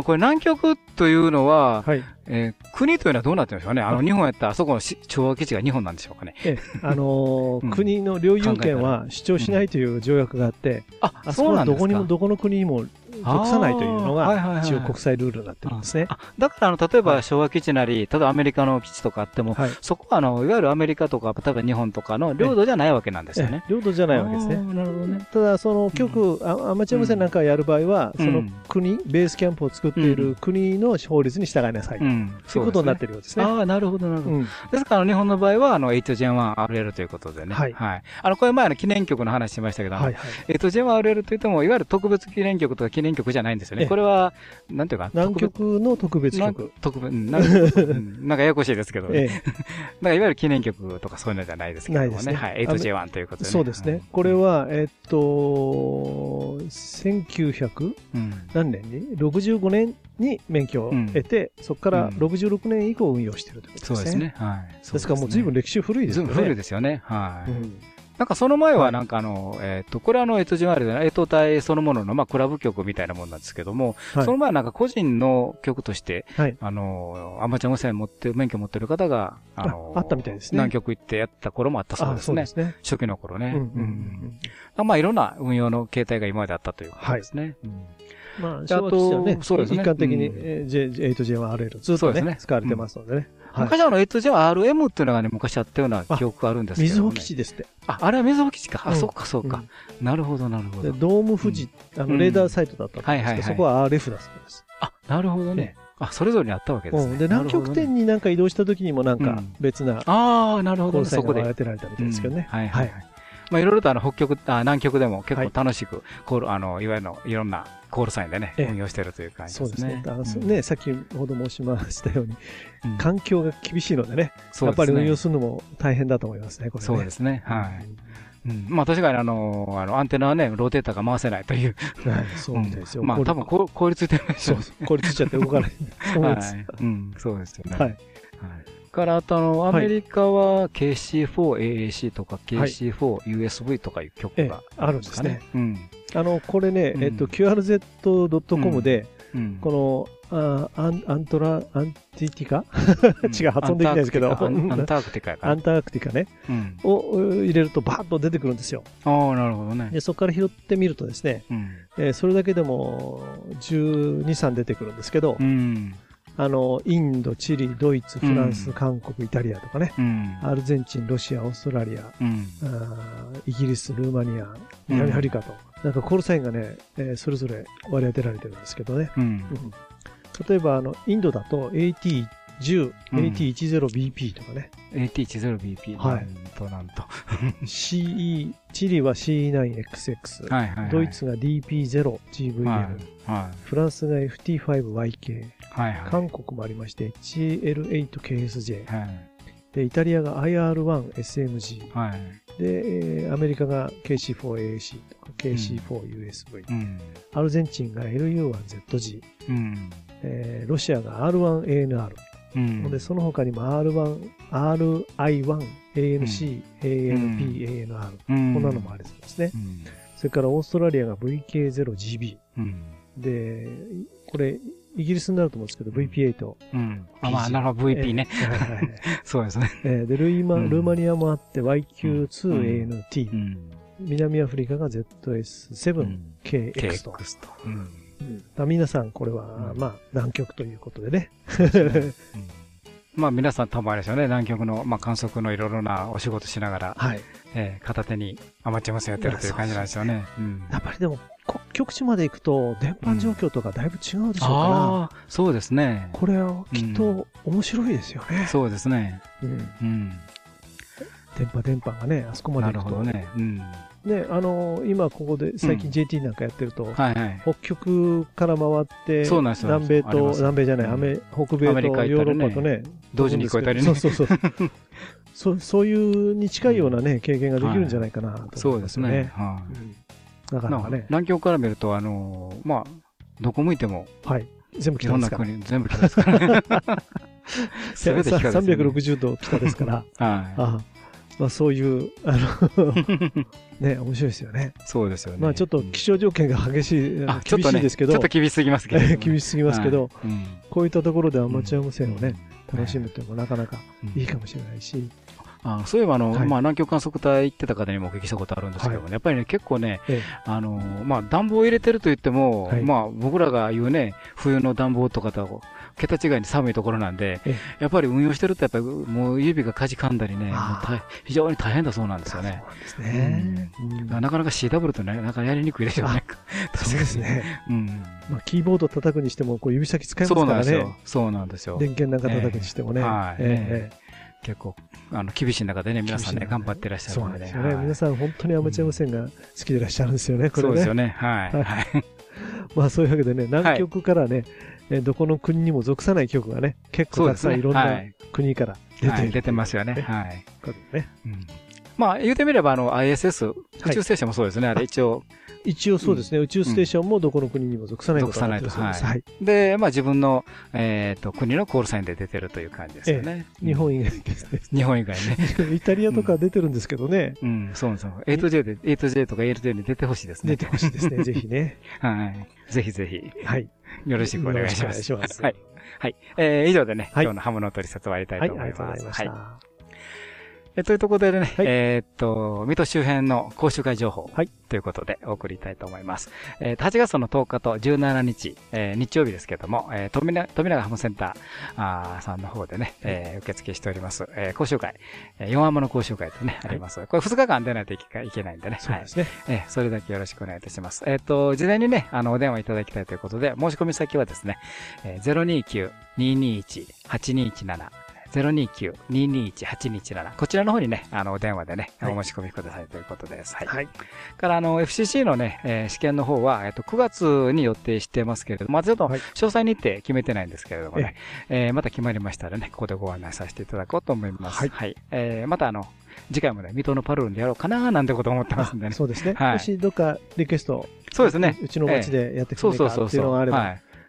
これ南極というのは、はい。国というのはどうなってるんでしょうね。日本やったら、あそこの調和基地が日本なんでしょうかね。 国の領有権は主張しないという条約があって、あそこはどこの国にも属さないというのが、一応国際ルールになってるんですね。 だから例えば昭和基地なり、例えばアメリカの基地とかあっても、そこはいわゆるアメリカとか、例えば日本とかの領土じゃないわけなんですよね。 領土じゃないわけですね。なるほどね。ただ、そのアマチュア無線なんかやる場合は、その国、ベースキャンプを作っている国の法律に従いなさい。そういうことになっているようですね。 ああ、なるほど、なるほど。ですから、日本の場合は、8J1RL ということでね。はい。これ前記念曲の話しましたけど、8J1RL といっても、いわゆる特別記念曲とか記念曲じゃないんですよね。これは、なんていうか、 南極の特別曲。 なんかややこしいですけどね。なんかいわゆる記念曲とかそういうのじゃないですけどもね。はい。8J1 ということでね。 そうですね。これは、1900何年に ?65 年に免許を得て、そこから66年以降運用しているということですね。そうですね。はい。ですからもう随分歴史古いですよね。 古いですよね。はい。なんかその前はなんかこれは8J1 で、A塔隊そのものの、まあ、クラブ曲みたいなものなんですけども、その前はなんか個人の曲として、アマチュア無線免許持ってる方が、 あったみたいですね。 南極行ってやった頃もあったそうですね。そうですね。初期の頃ね。まあ、いろんな運用の形態が今まであったということですね。 まあ、昭和基地はね、一般的に 8J1RL ずっとね、使われてますのでね。 昔8J1RM っていうのがね、昔あったような記憶があるんですけど。 瑞穂基地ですって。 あれは瑞穂基地か。あ、そうか、そうか。なるほど、なるほど。 ドーム富士、レーダーサイトだったんですけど、そこは RF だそうです。 あ、なるほどね。それぞれにあったわけですね。 で、南極点になんか移動した時にもなんか別な、 なるほど、 そこで当てられたみたいですけどね。はいはい。 まあ、いろいろと南極でも結構楽しく、いわゆるいろんなコールサインでね、運用しているという感じですね。 そうですね。先ほど申しましたように、環境が厳しいのでね、やっぱり運用するのも大変だと思いますね、これね。 そうですね。はい。まあ確かにアンテナはね、ローテーターが回せないという。 そうみたいですよ。 まあ多分凍りついてるでしょ。 凍りついちゃって動かない。 そうです。そうですよね。はい。から、あとアメリカは KC4AAC とか KC4USB とかいう曲があるんですね。これね、QRZ.com で、 この、アンティティカ違う、発音できないですけど、 アンタークティカか。 アンタークティカね、を入れるとバーッと出てくるんですよ。 ああ、なるほどね。 で、そこから拾ってみるとですね、それだけでも12、3出てくるんですけど、インド、チリ、ドイツ、フランス、韓国、イタリアとかね、アルゼンチン、ロシア、オーストラリア、イギリス、ルーマニア、南アフリカと、なんかコールサインがね、それぞれ割り当てられてるんですけどね。例えば、インドだと AT10、AT10BP とかね。 AT10BP。はい。なんと。 CE、チリは C9XX。ドイツが DP0GVL。フランスが FT5YK。韓国もありまして、HL8KSJ。で、イタリアが IR1SMG。で、アメリカが KC4AAC とか KC4USB。アルゼンチンが LU1ZG。ロシアが R1ANR。で、その他にも RI1、ANC、ANC、ANP、ANR。こんなのもありそうですね。それからオーストラリアが VK0GB。で、これ、イギリスになると思うんですけど、VP8。 まあ、なるほど、VP ね。そうですね。 で、ルーマニアもあって YQ2ANT。南アフリカが ZS7KX と。皆さん、これは、まあ、南極ということでね。 まあ、皆さん多分あれですよね、南極の、まあ、観測のいろいろなお仕事しながら、片手にアマチュア無線やってるという感じなんですよね。 やっぱりでも、極地まで行くと、電波状況とかだいぶ違うでしょうから、 そうですね。 これはきっと面白いですよね。 そうですね。 電波がね、あそこまで行くと。なるほどね。ね、今ここで最近 JT なんかやってると、北極から回って、南米と、南米じゃない、北米とヨーロッパとね、 同時に聞こえたりね。 そういうに近いようなね、経験ができるんじゃないかなと思いますね。だからね。 南極から見ると、まあ、どこ向いても、 全部北ですから。 全部北ですからね。 360度北ですから。まあそういう、ね、面白いですよね。 そうですよね。 まあちょっと気象条件が厳しいですけど。 ちょっと厳しすぎますけど。 厳しすぎますけど、こういったところでアマチュア無線をね、楽しむというのもなかなかいいかもしれないし。 そういえばまあ南極観測隊行ってた方にもお聞きしたことあるんですけども、やっぱりね、結構ね、まあ暖房を入れてると言っても、まあ僕らが言うね、冬の暖房とかと、桁違いに寒いところなんで、やっぱり運用してると、やっぱりもう指がかじかんだりね、非常に大変だそうなんですよね。 そうですね。 なかなか CW とね、なかなかやりにくいでしょうね。 そうですね。まあキーボード叩くにしても、指先使いますからね。 そうなんですよ。 電源なんか叩くにしてもね。 結構、厳しい中でね、皆さんね、頑張ってらっしゃるのでね。 そうですよね。皆さん本当にアマチュア無線が好きでいらっしゃるんですよね、これね。 そうですよね。はい。 まあそういうわけでね、南極からね、どこの国にも属さない曲がね、結構たくさんいろんな国から出てますよね。はい。まあ言うてみればISS、宇宙ステーションもそうですね、あれ一応そうですね、宇宙ステーションもどこの国にも属さないことになってます。 で、まあ自分の、国のコールサインで出てるという感じですよね。 日本以外ですね。 日本以外ね。 イタリアとか出てるんですけどね。 そうそう。8J とか ALJ に出てほしいですね。 出てほしいですね、ぜひね。 はい。ぜひぜひ。 はい。 よろしくお願いします。はい。はい。以上でね、今日のハムの取説終わりたいと思います。 はい、ありがとうございました。 というところでね、水戸周辺の講習会情報ということでお送りたいと思います。8月の10日と17日、日曜日ですけども、富永ハムセンターさんの方でね、受付しております、講習会、4アマの講習会とね、あります。これ2日間出ないといけないんでね。 そうですね。 それだけよろしくお願いいたします。事前にね、お電話いただきたいということで、申し込み先はですね、029-221-8217。029-221-8217。こちらの方にね、お電話でね、お申し込みくださいということです。はい。から、FCC のね、試験の方は、9月に予定してますけれども、まあ、ちょっと、詳細日程決めてないんですけれどもね、また決まりましたらね、ここでご案内させていただこうと思います。はい。また次回もね、水戸のパルルンでやろうかななんてことを思ってますんでね。 そうですね。もしどっかリクエスト、 そうですね。 うちの町でやってくれるかっていうのがあれば。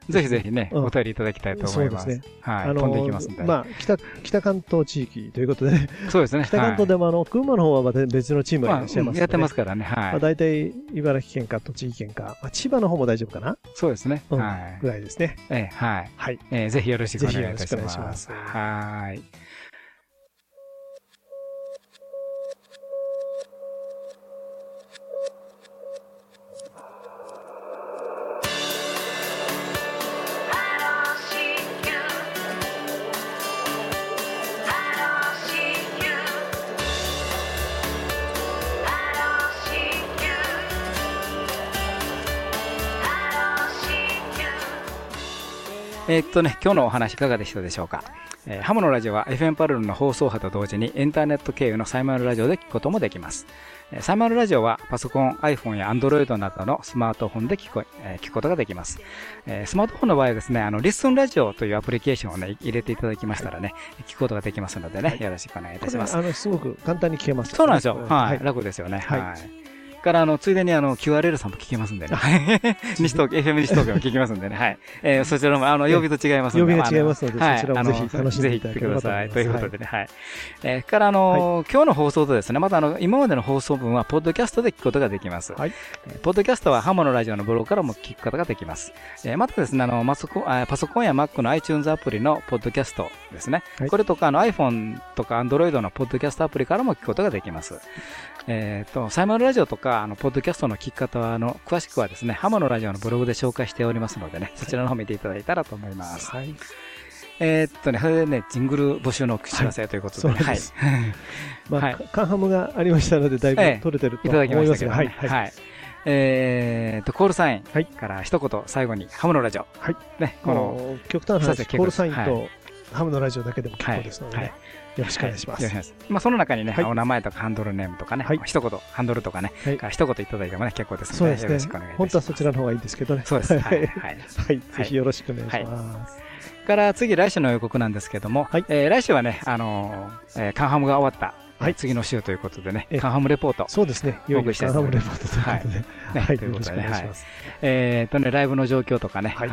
ぜひぜひね、お便りいただきたいと思います。そうですね。はい。飛んでいきますんで。 まあ、北関東地域ということでね。 そうですね。 北関東でも群馬の方は別のチームがいらっしゃいますので。 やってますからね。はい。 大体、茨城県か栃木県か、千葉の方も大丈夫かな？ そうですね。 はい。ぐらいですね。 はい。はい。ぜひよろしくお願いいたします。はい。今日のお話いかがでしたでしょうか。ハムのラジオは FM パルルの放送波と同時にインターネット経由のサイマルラジオで聞くこともできます。サイマルラジオはパソコン、iPhone や Android などのスマートフォンで聞くことができます。スマートフォンの場合はですね、リッスンラジオというアプリケーションをね、入れていただきましたらね、聞くことができますのでね、よろしくお願いいたします。 すごく簡単に聞けます。 そうなんですよ。はい。楽ですよね。はい。からついでにQRL さんも聞けますんでね。西東京、FM 西東京も聞きますんでね。はい。そちらも、曜日と違いますので。 曜日が違いますので、そちらもぜひ楽しんでいただければと思います。 ということでね。はい。から今日の放送とですね、また今までの放送分は、ポッドキャストで聞くことができます。はい。ポッドキャストはハモのラジオのブログからも聞くことができます。またですね、パソコンや Mac の iTunes アプリのポッドキャストですね。これとかiPhone とか Android のポッドキャストアプリからも聞くことができます。サイマルラジオとか、ポッドキャストの聞き方は、詳しくはですね、ハモのラジオのブログで紹介しておりますのでね、そちらの方見ていただいたらと思います。はい。それでね、ジングル募集のお知らせということで、はい。 まあ、カンハムがありましたので、だいぶ取れてると思いますが、はい。はい。コールサインから一言最後に、ハムのラジオ。はい。ね、 極端な話、コールサインとハムのラジオだけでも結構ですのでね。よろしくお願いします。 まあその中にね、お名前とかハンドルネームとかね、一言、ハンドルとかね、一言いただいてもね、結構ですので、よろしくお願いします。 本当はそちらの方がいいんですけどね。 そうです。はい。 ぜひよろしくお願いします。 から次、来週の予告なんですけども、来週はね、カンハムが終わった、次の週ということでね、カンハムレポート。 そうですね。 お送りしたいと思います。 ということで。はい。ということでね、ライブの状況とかね、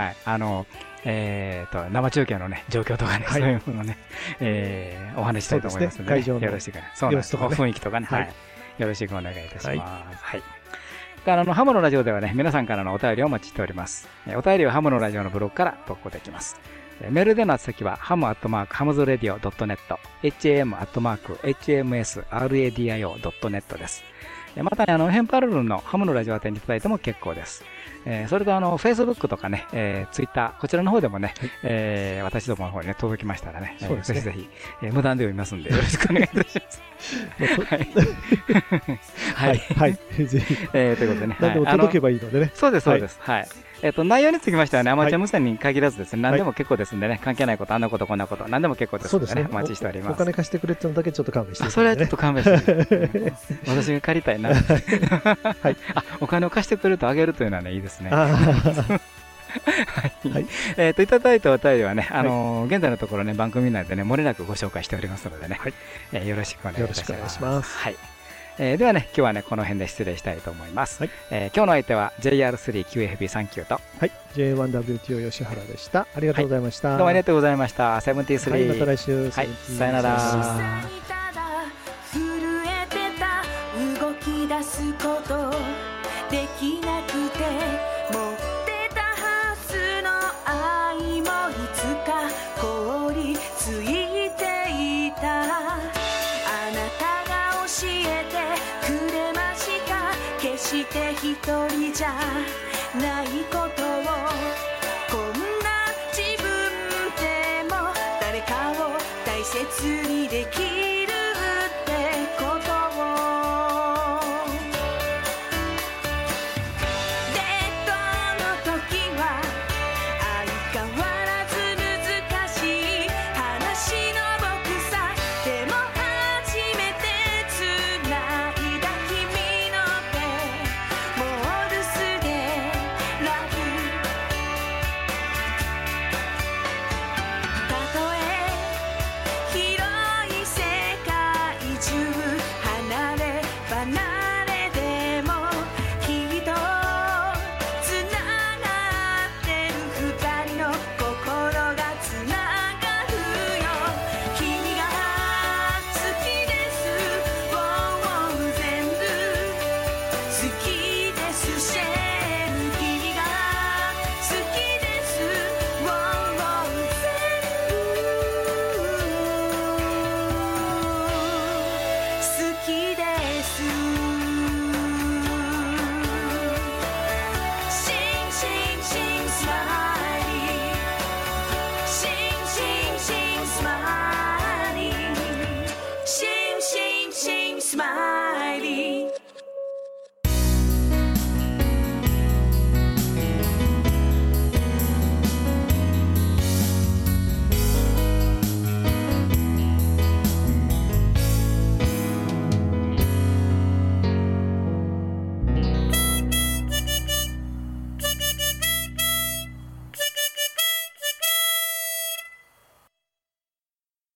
生中継のね、状況とかね、そういうのをね、お話したいと思いますので、よろしくね。そうなんです。雰囲気とかね、よろしくお願いいたします。はい。ハムのラジオではね、皆さんからのお便りをお待ちしております。お便りはハムのラジオのブログから投稿できます。メールでの宛先は、ham@hamsradio.net、ham@hmsradio.net です。またね、ヘンパルルのハムのラジオ宛てにいただいても結構です。それとFacebook とかね、Twitter、こちらの方でもね、私どもの方にね、届きましたらね、ぜひぜひ、無断で読みますんで、よろしくお願いいたします。はい。はい。ぜひ。ということでね。 何でも届けばいいのでね。 そうです、そうです。はい。内容につきましてはね、アマチュア無線に限らずですね、何でも結構ですんでね、関係ないこと、あんなこと、こんなこと、何でも結構ですのでね、お待ちしております。 お金貸してくれってのだけちょっと勘弁して。 それはちょっと勘弁して。私が借りたいな。はい。お金を貸してくれるとあげるというのはね、いいですね。はい。いただいたお便りはね、現在のところね、番組内でね、漏れなくご紹介しておりますのでね、よろしくお願いいたします。はい。ではね、今日はね、この辺で失礼したいと思います。今日の相手は JR3QFB39 と、 はい、J1WTO 吉原でした。ありがとうございました。 どうもありがとうございました。73。 はい、また来週。 はい、さよなら。 震えてた、動き出すことできなくて、持ってたはずの愛もいつか凍りついていた。あなたが教えてくれました。決して一人じゃないことを、こんな自分でも誰かを大切にできる